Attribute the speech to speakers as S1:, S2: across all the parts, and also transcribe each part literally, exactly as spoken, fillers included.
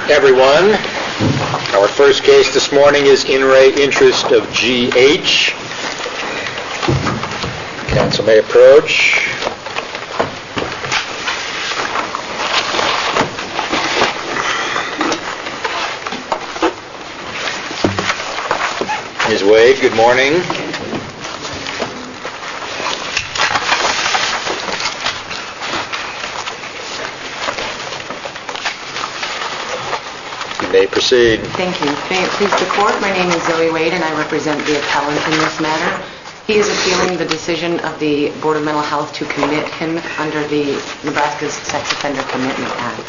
S1: everyone. Our first case this morning is in re Interest of G H. Council may approach. Miz Wade, good morning. May proceed.
S2: Thank you. May it please the court, my name is Zoe Wade and I represent the appellant in this matter. He is appealing the decision of the Board of Mental Health to commit him under the Nebraska's Sex Offender Commitment Act.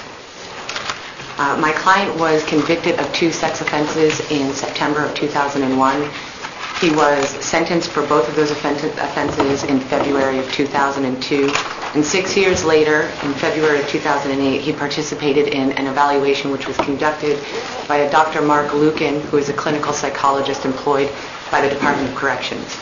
S2: Uh, my client was convicted of two sex offenses in September of two thousand one. He was sentenced for both of those offenses in February of two thousand two. And six years later, in February of two thousand eight, he participated in an evaluation which was conducted by a Doctor Mark Lukin, who is a clinical psychologist employed by the Department of Corrections.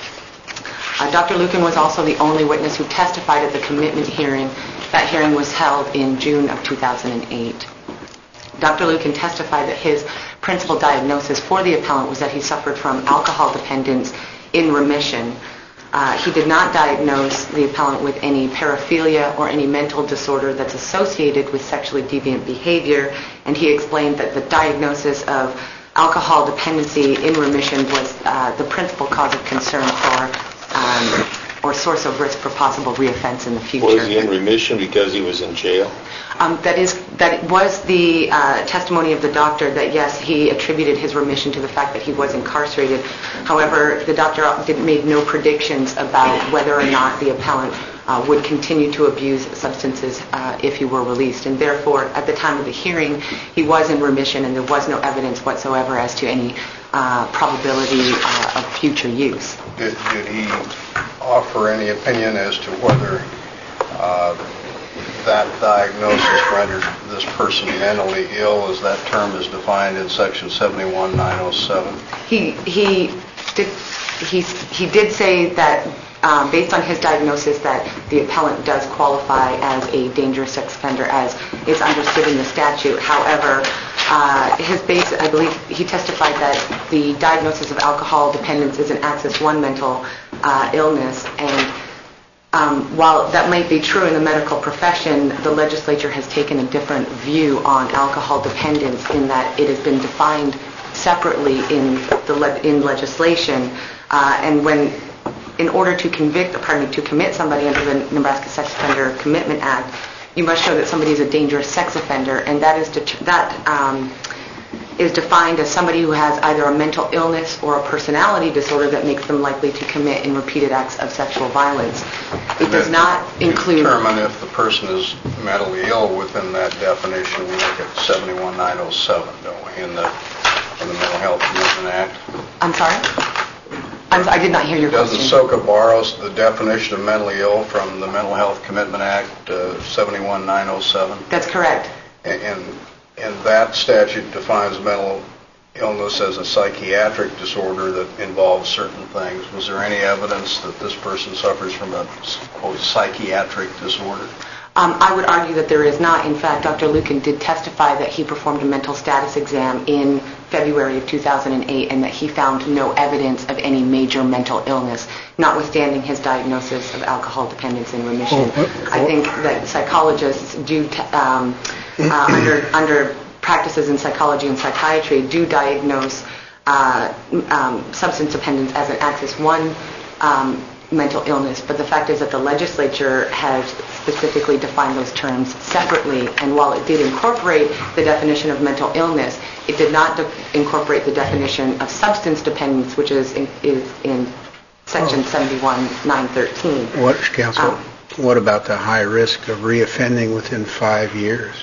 S2: Uh, Doctor Lukin was also the only witness who testified at the commitment hearing. That hearing was held in June of two thousand eight. Doctor Lukin testified that his principal diagnosis for the appellant was that he suffered from alcohol dependence in remission. Uh, he did not diagnose the appellant with any paraphilia or any mental disorder that's associated with sexually deviant behavior, and he explained that the diagnosis of alcohol dependency in remission was uh, the principal cause of concern for um, or source of risk for possible reoffense in the future.
S3: Was he in remission because he was in jail?
S2: Um, that is, that was the uh, testimony of the doctor, that yes, he attributed his remission to the fact that he was incarcerated. However, the doctor did, made no predictions about whether or not the appellant uh, would continue to abuse substances uh, if he were released. And therefore, at the time of the hearing, he was in remission and there was no evidence whatsoever as to any uh, probability uh, of future use.
S4: Did, did he offer any opinion as to whether uh, that diagnosis rendered this person mentally ill, as that term is defined in Section seventy-one nine oh seven?
S2: He he did he he did say that um, based on his diagnosis that the appellant does qualify as a dangerous sex offender, as is understood in the statute. However, uh, his base, I believe, he testified that the diagnosis of alcohol dependence is an Axis one mental uh, illness, and Um, while that might be true in the medical profession, the legislature has taken a different view on alcohol dependence in that it has been defined separately in the le- in legislation. Uh, and when, in order to convict, pardon me, to commit somebody under the Nebraska Sex Offender Commitment Act, you must show that somebody is a dangerous sex offender, and that is det- that. Um, is defined as somebody who has either a mental illness or a personality disorder that makes them likely to commit in repeated acts of sexual violence. It does not include...
S4: determine if the person is mentally ill within that definition. We look at seventy-one nine oh seven, don't we, in the, in the Mental Health Commitment Act?
S2: I'm sorry? I'm, I did not hear your
S4: Doesn't
S2: question.
S4: SOCA borrow the definition of mentally ill from the Mental Health Commitment Act, uh, seventy-one nine oh seven?
S2: That's correct.
S4: And, and And that statute defines mental illness as a psychiatric disorder that involves certain things. Was there any evidence that this person suffers from a, quote, psychiatric disorder?
S2: Um, I would argue that there is not. In fact, Doctor Lukin did testify that he performed a mental status exam in February of two thousand eight and that he found no evidence of any major mental illness, notwithstanding his diagnosis of alcohol dependence in remission.
S5: Oh, oh.
S2: I think that psychologists do, t- um, uh, under, under practices in psychology and psychiatry, do diagnose uh, um, substance dependence as an Axis one um, mental illness, but the fact is that the legislature has specifically defined those terms separately, and while it did incorporate the definition of mental illness, it did not de- incorporate the definition of substance dependence, which is in, is in Section oh. seventy-one nine thirteen.
S5: What, Counsel,
S2: um,
S5: what about the high risk of reoffending within five years?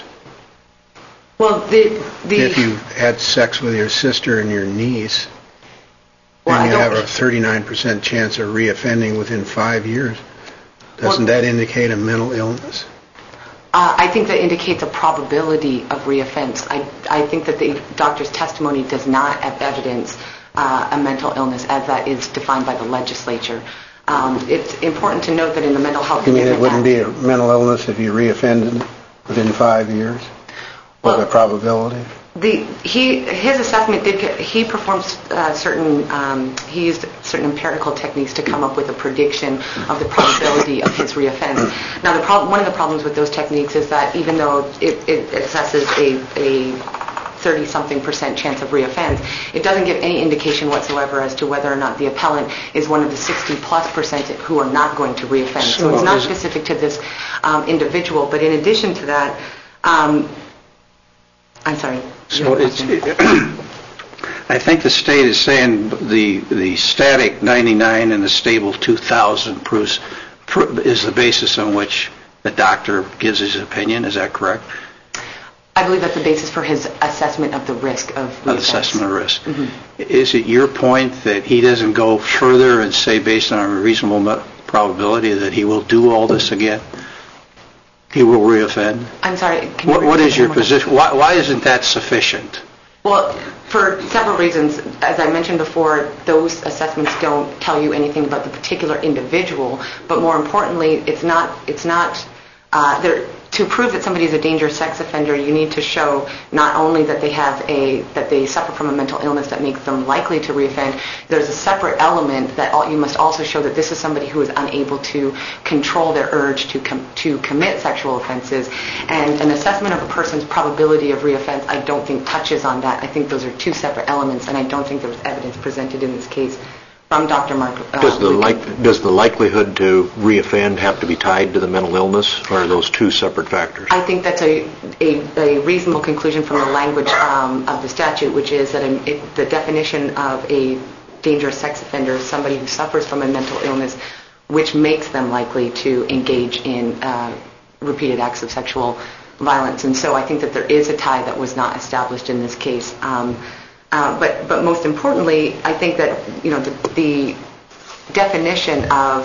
S2: Well, the... the
S5: if you had sex with your sister and your niece,
S2: well,
S5: and you
S2: I
S5: have a thirty-nine percent chance of reoffending within five years, doesn't
S2: well,
S5: that indicate a mental illness?
S2: Uh, I think that indicates a probability of reoffense. I, I think that the doctor's testimony does not have evidence uh, a mental illness as that is defined by the legislature. Um, it's important to note that in the Mental Health
S5: You mean
S2: Commitment
S5: it wouldn't
S2: Act,
S5: be a mental illness if you reoffended within five years? Or the
S2: Well-
S5: probability?
S2: The, he, his assessment did, get- he performed uh, certain, um, he used certain empirical techniques to come up with a prediction of the probability of his reoffense. Now, the prob- one of the problems with those techniques is that even though it, it assesses a, a thirty-something percent chance of reoffense, it doesn't give any indication whatsoever as to whether or not the appellant is one of the sixty-plus percent who are not going to reoffend. So it's not specific to this um, individual, but in addition to that, um, I'm sorry.
S6: So it's, I think the state is saying the the static ninety-nine and the stable two thousand proves, is the basis on which the doctor gives his opinion. Is that correct?
S2: I believe that's the basis for his assessment of the risk of reoffense.
S6: Assessment of risk. Mm-hmm. Is it your point that he doesn't go further and say based on a reasonable probability that he will do all this again? He will reoffend?
S2: I'm sorry. Can you
S6: What, what
S2: repeat
S6: is your
S2: that one more
S6: position? Why, why isn't that sufficient?
S2: Well, for several reasons. As I mentioned before, those assessments don't tell you anything about the particular individual, but more importantly, it's not, it's not, uh, there, to prove that somebody is a dangerous sex offender, you need to show not only that they have a, that they suffer from a mental illness that makes them likely to reoffend, there's a separate element that all, you must also show that this is somebody who is unable to control their urge to com, to commit sexual offenses. And an assessment of a person's probability of reoffense, I don't think touches on that. I think those are two separate elements, and I don't think there was evidence presented in this case from Doctor Mark. Uh,
S7: Does the
S2: Lucan.
S7: like, does the likelihood to reoffend have to be tied to the mental illness, or are those two separate factors?
S2: I think that's a, a, a reasonable conclusion from the language um, of the statute, which is that a, it, the definition of a dangerous sex offender is somebody who suffers from a mental illness which makes them likely to engage in uh, repeated acts of sexual violence. And so I think that there is a tie that was not established in this case. Um, Uh, but, but most importantly, I think that, you know, the, the definition of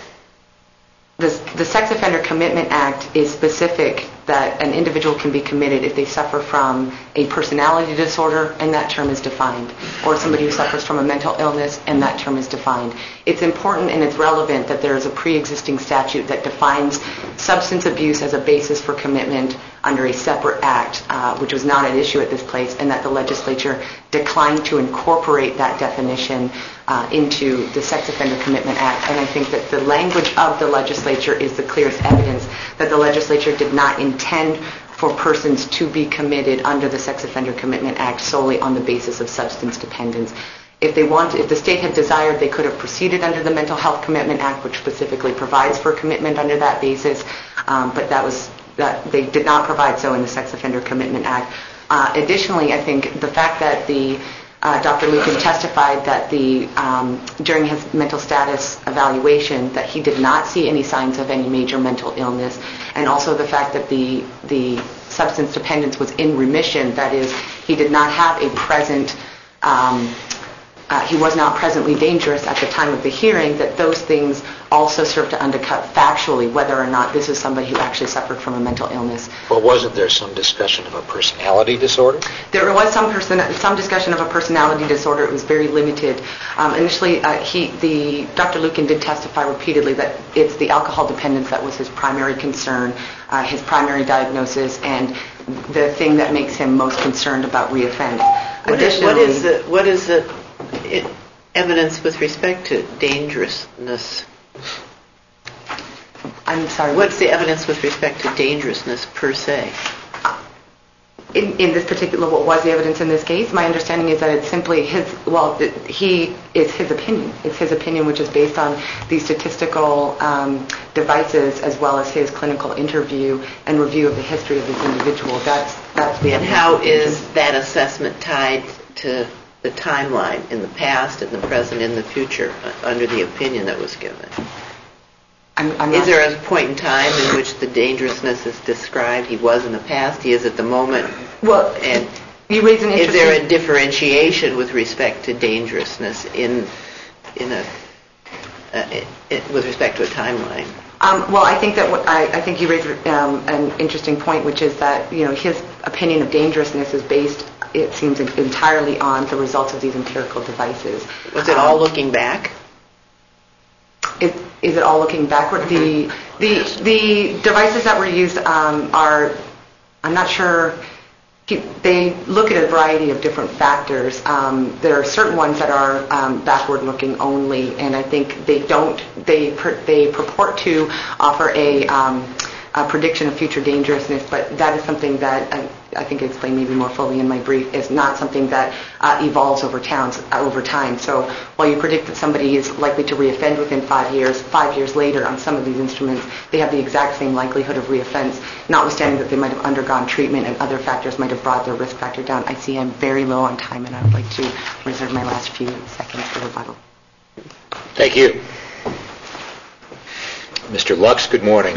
S2: the, the Sex Offender Commitment Act is specific that an individual can be committed if they suffer from a personality disorder, and that term is defined, or somebody who suffers from a mental illness, and that term is defined. It's important and it's relevant that there is a pre-existing statute that defines substance abuse as a basis for commitment under a separate act, uh, which was not at issue at this place, and that the legislature declined to incorporate that definition uh, into the Sex Offender Commitment Act. And I think that the language of the legislature is the clearest evidence that the legislature did not intend for persons to be committed under the Sex Offender Commitment Act solely on the basis of substance dependence. If they want, if the state had desired, they could have proceeded under the Mental Health Commitment Act, which specifically provides for commitment under that basis, um, but that was that they did not provide so in the Sex Offender Commitment Act. Uh, additionally, I think the fact that the uh, Doctor Lucan testified that the um, during his mental status evaluation that he did not see any signs of any major mental illness, and also the fact that the the substance dependence was in remission, that is, he did not have a present um, Uh, he was not presently dangerous at the time of the hearing, that those things also serve to undercut factually whether or not this is somebody who actually suffered from a mental illness.
S1: Well, wasn't there some discussion of a personality disorder?
S2: There was some person, some discussion of a personality disorder. It was very limited. Um, initially, uh, he, the Doctor Lucan did testify repeatedly that it's the alcohol dependence that was his primary concern, uh, his primary diagnosis, and the thing that makes him most concerned about reoffend.
S8: What is, what is the what is the it, evidence with respect to dangerousness?
S2: I'm sorry.
S8: What's the evidence with respect to dangerousness per se?
S2: In, in this particular, what was the evidence in this case? My understanding is that it's simply his, well, th- he, it's his opinion. It's his opinion which is based on the statistical um, devices as well as his clinical interview and review of the history of this individual. That's, that's the
S8: And
S2: evidence.
S8: how is that assessment tied to the timeline in the past, in the present, in the future, uh, under the opinion that was given?
S2: I'm, I'm
S8: Is
S2: not
S8: there a point in time in which the dangerousness is described? He was in the past, he is at the moment.
S2: Well,
S8: and
S2: you raise an
S8: is
S2: interesting...
S8: there a differentiation with respect to dangerousness in in a uh, it, with respect to a timeline?
S2: Um, well, I think that what I, I think you raise um, an interesting point, which is that, you know, his opinion of dangerousness is based, it seems, entirely on the results of these empirical devices.
S8: Was it
S2: um,
S8: all looking back?
S2: Is, is it all looking backward? The the the devices that were used um, are, I'm not sure they look at a variety of different factors. Um, there are certain ones that are um, backward-looking only, and I think they don't. They pur- they purport to offer a, um, a prediction of future dangerousness, but that is something that I, I think I explained maybe more fully in my brief. Is not something that uh, evolves over towns uh, over time. So while you predict that somebody is likely to reoffend within five years, five years later on some of these instruments, they have the exact same likelihood of reoffense, notwithstanding that they might have undergone treatment and other factors might have brought their risk factor down. I see I'm very low on time, and I would like to reserve my last few seconds for rebuttal.
S1: Thank you. Mister Lux, good morning.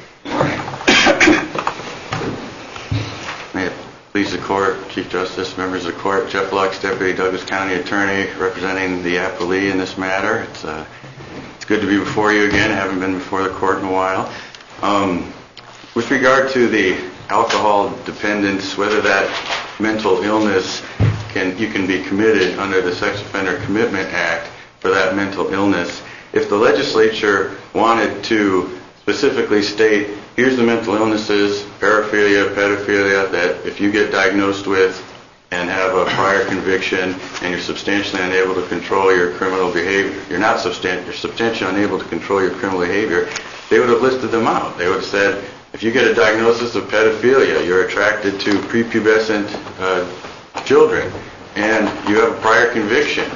S9: May it please the Court, Chief Justice, members of the Court, Jeff Lux, Deputy Douglas County Attorney, representing the appellee in this matter. It's uh, it's good to be before you again. I haven't been before the Court in a while. Um, with regard to the alcohol dependence, whether that mental illness can you can be committed under the Sex Offender Commitment Act for that mental illness. If the legislature wanted to specifically state, here's the mental illnesses, paraphilia, pedophilia, that if you get diagnosed with and have a prior conviction and you're substantially unable to control your criminal behavior, you're not substan- you're substantially unable to control your criminal behavior, they would have listed them out. They would have said, if you get a diagnosis of pedophilia, you're attracted to prepubescent uh, children, and you have a prior conviction,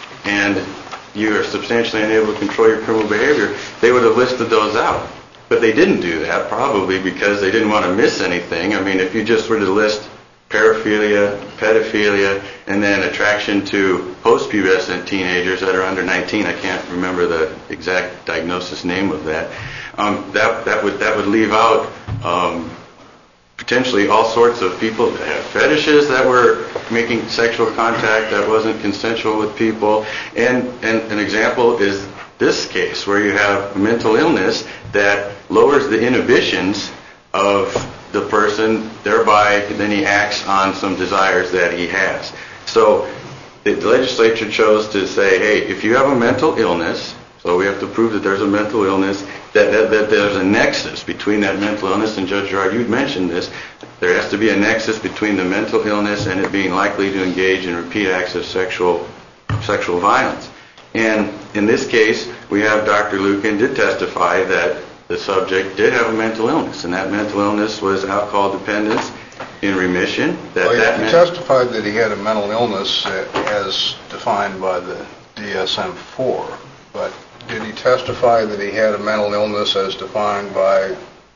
S9: and you are substantially unable to control your criminal behavior, they would have listed those out. But they didn't do that, probably because they didn't want to miss anything. I mean, if you just were to list paraphilia, pedophilia, and then attraction to post-pubescent teenagers that are under nineteen, I can't remember the exact diagnosis name of that, um, that, that, would, that would leave out um, potentially all sorts of people that have fetishes that were making sexual contact that wasn't consensual with people. And, and an example is this case, where you have a mental illness that lowers the inhibitions of the person, thereby then he acts on some desires that he has. So the legislature chose to say, hey, if you have a mental illness, so we have to prove that there's a mental illness, that, that, that there's a nexus between that mental illness, and Judge Gerard, you'd mentioned this, there has to be a nexus between the mental illness and it being likely to engage in repeat acts of sexual sexual violence. And in this case, we have Doctor Lukin did testify that the subject did have a mental illness, and that mental illness was alcohol dependence in remission. That,
S4: well,
S9: that
S4: he
S9: meant,
S4: testified that he had a mental illness uh, as defined by the D S M four, but did he testify that he had a mental illness as defined by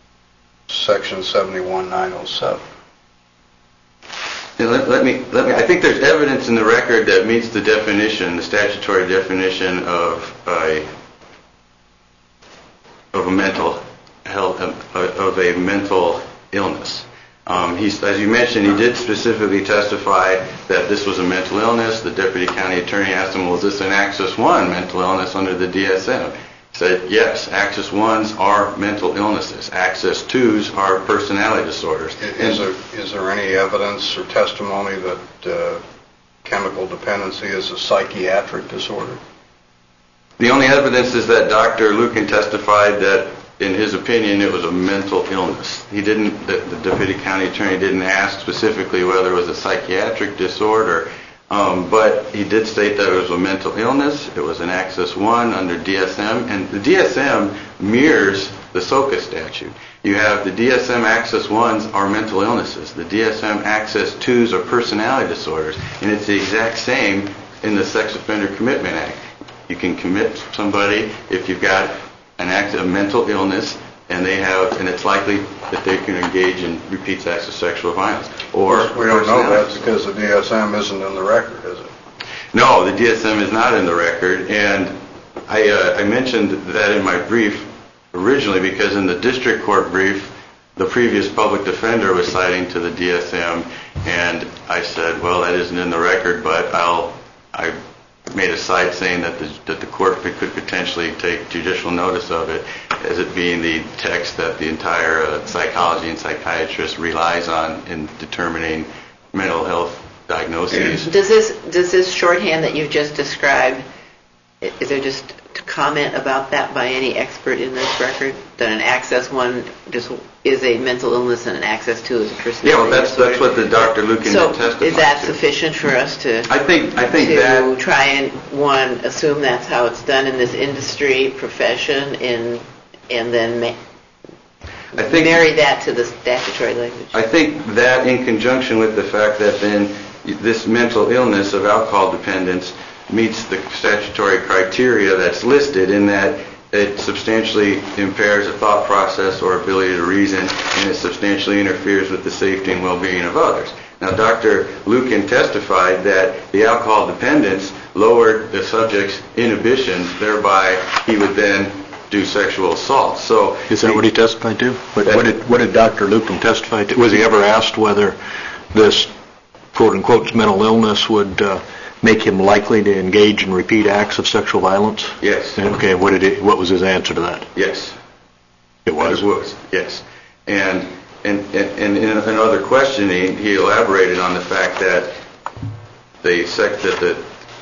S4: Section seventy-one nine oh seven?
S9: Let, let me, let me, I think there's evidence in the record that meets the definition, the statutory definition of a, of a mental health, of a mental illness. Um, he's, as you mentioned, he did specifically testify that this was a mental illness. The deputy county attorney asked him, well, is this an Axis one mental illness under the D S M? He said, yes, Axis ones are mental illnesses. Axis twos are personality disorders.
S4: Is there, is there any evidence or testimony that uh, chemical dependency is a psychiatric disorder?
S9: The only evidence is that Doctor Lukin testified that, in his opinion, it was a mental illness. He didn't, the, the deputy county attorney didn't ask specifically whether it was a psychiatric disorder, um, but he did state that it was a mental illness. It was an Axis one under D S M, and the D S M mirrors the SOCA statute. You have the D S M Axis ones are mental illnesses. The D S M Axis twos are personality disorders, and it's the exact same in the Sex Offender Commitment Act. You can commit somebody if you've got an act of mental illness, and they have, and it's likely that they can engage in repeat acts of sexual violence. Or
S4: we don't know that because the D S M isn't in the record, is it?
S9: No, the D S M is not in the record, and I, uh, I mentioned that in my brief originally because in the district court brief, the previous public defender was citing to the D S M, and I said, well, that isn't in the record, but I'll, I made a cite saying that the, that the court could potentially take judicial notice of it as it being the text that the entire uh, psychology and psychiatrist relies on in determining mental health diagnoses.
S8: Does this does this shorthand that you've just described is there just to comment about that by any expert in this record? That an access one just is a mental illness and an access two is a personality
S9: Yeah, well, that's
S8: disorder?
S9: that's what the Doctor Lucan
S8: So
S9: testified
S8: is that
S9: to.
S8: sufficient for us to
S9: I think I think
S8: to
S9: that
S8: try and one assume that's how it's done in this industry profession and and then ma-
S9: I think
S8: marry that to the statutory language?
S9: I think that in conjunction with the fact that then this mental illness of alcohol dependence meets the statutory criteria that's listed in that it substantially impairs a thought process or ability to reason, and it substantially interferes with the safety and well-being of others. Now, Doctor Lucan testified that the alcohol dependence lowered the subject's inhibitions, thereby he would then do sexual assault. So,
S7: Is that what he testified to? What, what did what did Doctor Lucan testify to? Was he ever asked whether this quote-unquote mental illness would uh, make him likely to engage in repeat acts of sexual violence?
S9: Yes.
S7: Okay, what did he, what was his answer to that?
S9: Yes.
S7: It was?
S9: It was, yes. And and, and, and in another questioning, he elaborated on the fact that the sec, that the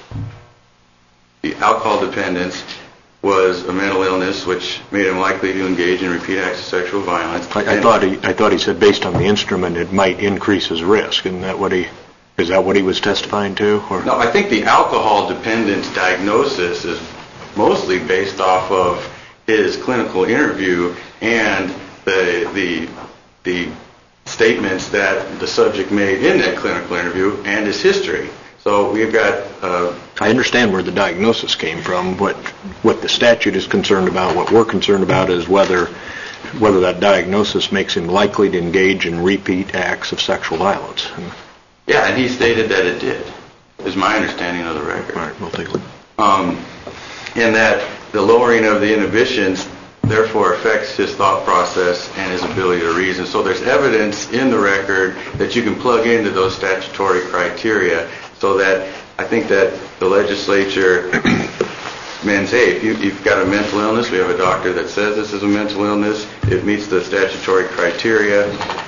S9: the alcohol dependence was a mental illness which made him likely to engage in repeat acts of sexual violence.
S7: I, I
S9: And-
S7: thought he I thought he said based on the instrument it might increase his risk. Isn't that what he is that what he was testifying to? Or?
S9: No, I think the alcohol dependence diagnosis is mostly based off of his clinical interview and the the the statements that the subject made in that clinical interview and his history. So we've got. Uh,
S7: I understand where the diagnosis came from. What what the statute is concerned about, what we're concerned about, is whether whether that diagnosis makes him likely to engage in repeat acts of sexual violence.
S9: yeah, and he stated that it did. Is my understanding of the record.
S7: All right, we'll take a look.
S9: Um, and that the lowering of the inhibitions therefore affects his thought process and his ability to reason. So there's evidence in the record that you can plug into those statutory criteria, so that I think that the legislature means, hey, if you, you've got a mental illness, we have a doctor that says this is a mental illness, it meets the statutory criteria.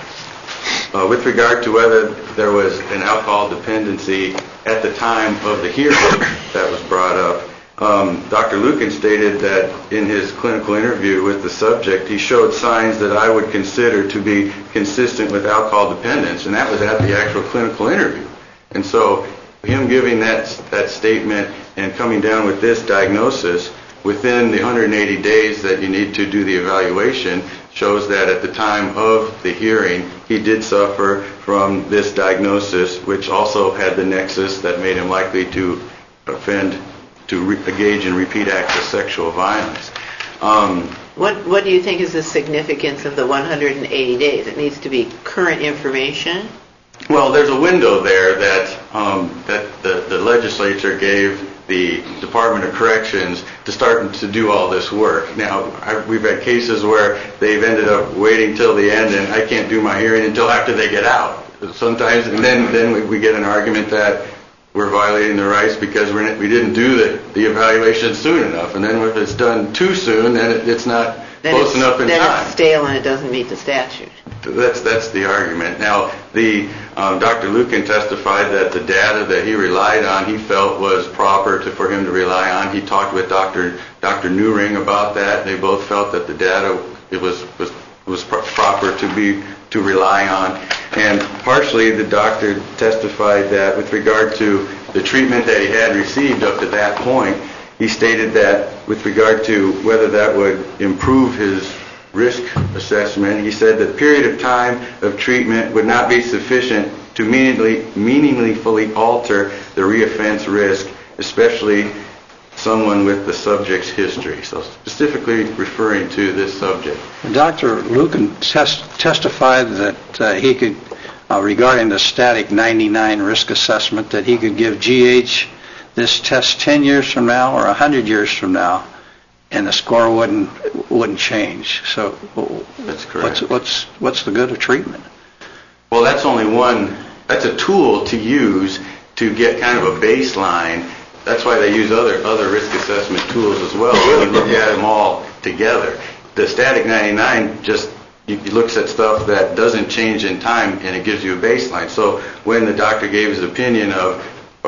S9: Uh, with regard to whether there was an alcohol dependency at the time of the hearing that was brought up, um, Doctor Lucan stated that in his clinical interview with the subject, he showed signs that I would consider to be consistent with alcohol dependence, and that was at the actual clinical interview. And so him giving that that statement and coming down with this diagnosis within the one hundred eighty days that you need to do the evaluation shows that at the time of the hearing he did suffer from this diagnosis, which also had the nexus that made him likely to offend, to re- engage in repeat acts of sexual violence. Um,
S8: What What do you think is the significance of the one hundred eighty days? It needs to be current information.
S9: Well, there's a window there that um, that the, the legislature gave the Department of Corrections to start to do all this work. Now, I, we've had cases where they've ended up waiting till the end, and I can't do my hearing until after they get out. Sometimes, and then then we, we get an argument that we're violating their rights because we're, we didn't do the, the evaluation soon enough. And then if it's done too soon, then it, it's not
S8: Then
S9: close
S8: it's,
S9: enough in
S8: then
S9: time.
S8: it's stale and it doesn't meet the statute.
S9: That's that's the argument. Now, the um, Doctor Lucan testified that the data that he relied on, he felt was proper to, for him to rely on. He talked with Doctor Doctor Newring about that. They both felt that the data it was was was pro- proper to be to rely on. And partially, the doctor testified that with regard to the treatment that he had received up to that point, he stated that with regard to whether that would improve his risk assessment, he said that the period of time of treatment would not be sufficient to meaningfully, meaningfully alter the reoffense risk, especially someone with the subject's history. So specifically referring to this subject.
S6: Doctor Lucan test, testified that uh, he could, uh, regarding the static ninety-nine risk assessment, that he could give G H this test ten years from now or one hundred years from now, and the score wouldn't wouldn't change. So
S9: That's correct.
S6: what's what's what's the good of treatment?
S9: Well, that's only one, that's a tool to use to get kind of a baseline. That's why they use other other risk assessment tools as well. You look at them all together. The static ninety-nine just it looks at stuff that doesn't change in time, and it gives you a baseline. So when the doctor gave his opinion of of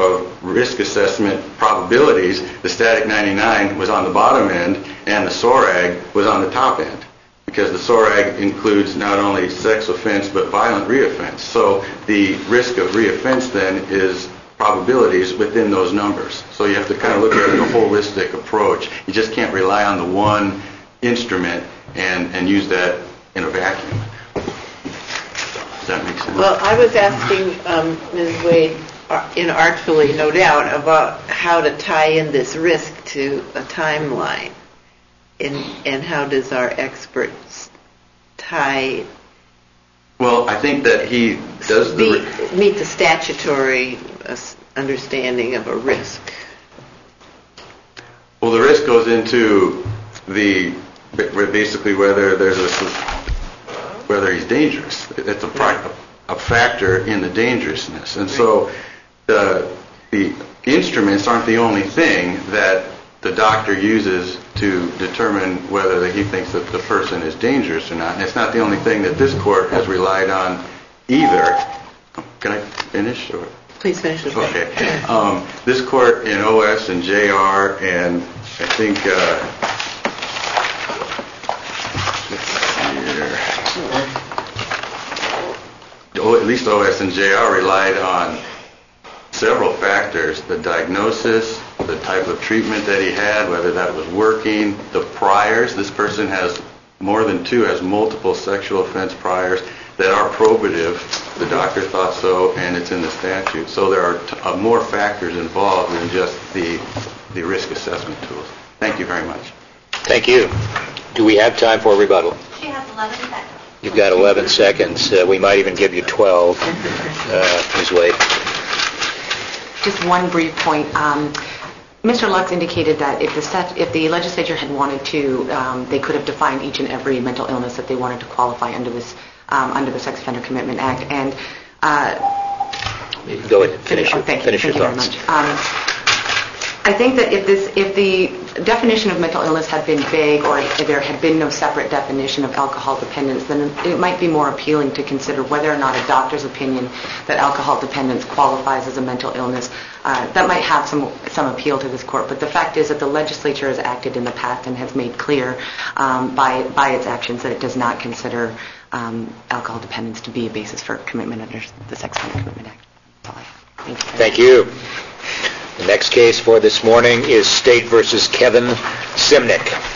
S9: risk assessment probabilities, the static ninety-nine was on the bottom end and the SORAG was on the top end, because the SORAG includes not only sex offense but violent reoffense. So the risk of reoffense then is probabilities within those numbers. So you have to kind of look at it in a holistic approach. You just can't rely on the one instrument and, and use that in a vacuum. Does that make sense?
S8: Well, I was asking um, Miz Wade, uh, inartfully, no doubt, about how to tie in this risk to a timeline, and and how does our experts tie
S9: Well, I think that he does the...
S8: meet, meet the statutory uh, understanding of a risk.
S9: Well, the risk goes into the basically whether there's a whether he's dangerous. It's a, a factor in the dangerousness, and so the the instruments aren't the only thing that the doctor uses to determine whether he thinks that the person is dangerous or not. And it's not the only thing that this court has relied on either. Can I finish? Or?
S8: Please finish.
S9: Okay. Um, this court in O S and J R and I think uh, oh, at least O S and J R relied on several factors: the diagnosis, the type of treatment that he had, whether that was working, the priors. This person has more than two, has multiple sexual offense priors that are probative. The doctor thought so, and it's in the statute. So there are t- uh, more factors involved than just the the risk assessment tools. Thank you very much.
S1: Thank you. Do we have time for a rebuttal?
S10: She has eleven seconds.
S1: You've got eleven seconds. Uh, we might even give you twelve, uh, Miz Wade.
S2: Just one brief point. Um, Mister Lux indicated that if the stat- if the legislature had wanted to, um, they could have defined each and every mental illness that they wanted to qualify under this um, under the Sex Offender Commitment Act. And uh,
S1: go ahead. Finish
S2: oh,
S1: your,
S2: thank
S1: finish
S2: you.
S1: your
S2: Thank
S1: thoughts.
S2: you very much. Um, I think that if this, if the definition of mental illness had been vague, or if there had been no separate definition of alcohol dependence, then it might be more appealing to consider whether or not a doctor's opinion that alcohol dependence qualifies as a mental illness. Uh, that might have some some appeal to this court. But the fact is that the legislature has acted in the past and has made clear um, by by its actions that it does not consider um, alcohol dependence to be a basis for commitment under the Sex Offender Commitment Act. That's all I have. Thank you.
S1: Thank you. The next case for this morning is State versus Kevin Simnick.